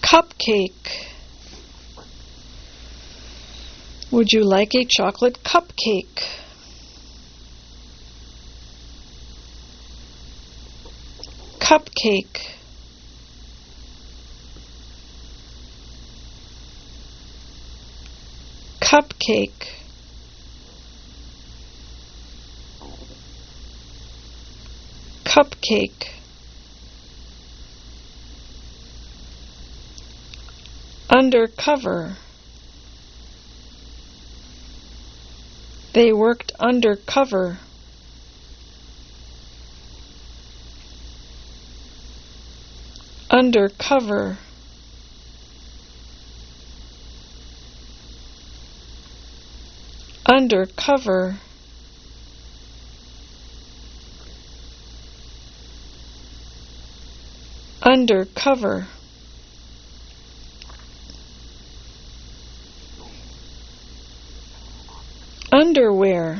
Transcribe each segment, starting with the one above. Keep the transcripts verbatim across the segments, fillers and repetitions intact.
Cupcake. Would you like a chocolate cupcake? Cupcake. Cupcake. Cupcake. Undercover. They worked undercover. Undercover. Undercover. Undercover. Underwear.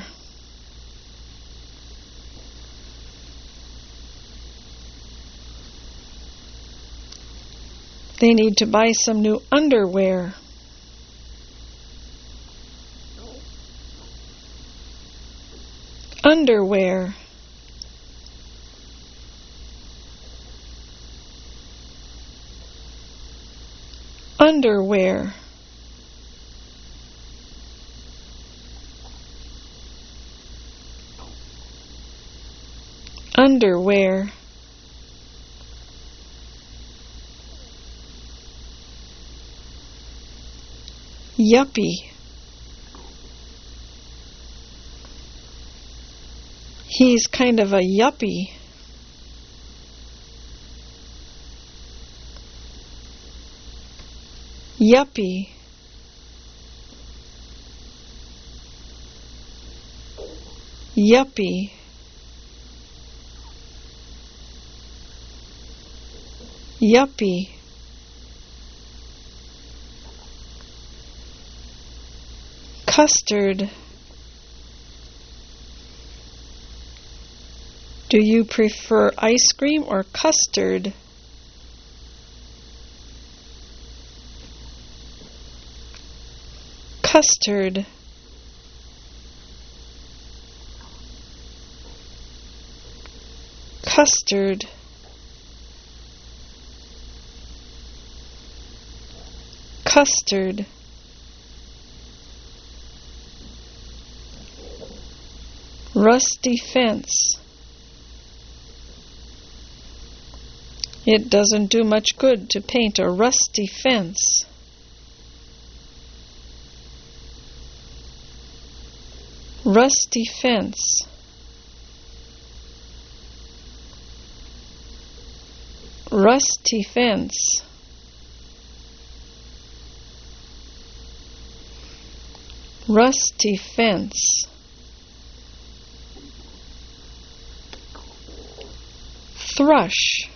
They need to buy some new underwear. Underwear. Underwear. Underwear. Yuppie. He's kind of a yuppie. Yuppie. Yuppie. Yuppie. Custard. Do you prefer ice cream or custard? Custard. Custard. Custard. Rusty fence. It doesn't do much good to paint a rusty fence. Rusty fence. Rusty fence. Rusty fence. Thrush.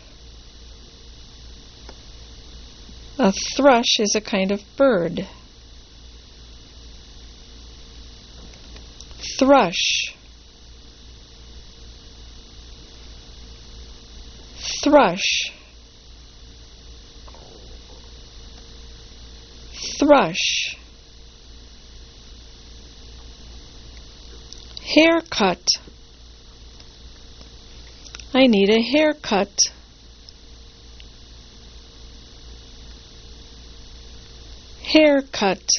A thrush is a kind of bird. Thrush. Thrush. Thrush. Haircut. I need a haircut. Haircut.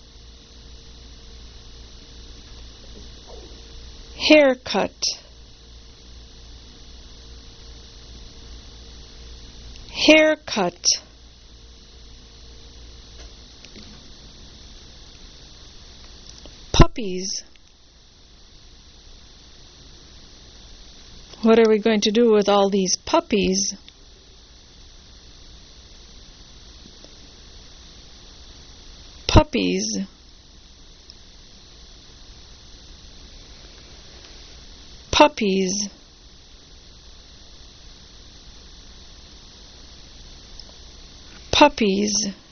Haircut. Haircut. Puppies. What are we going to do with all these puppies? Puppies. Puppies. Puppies.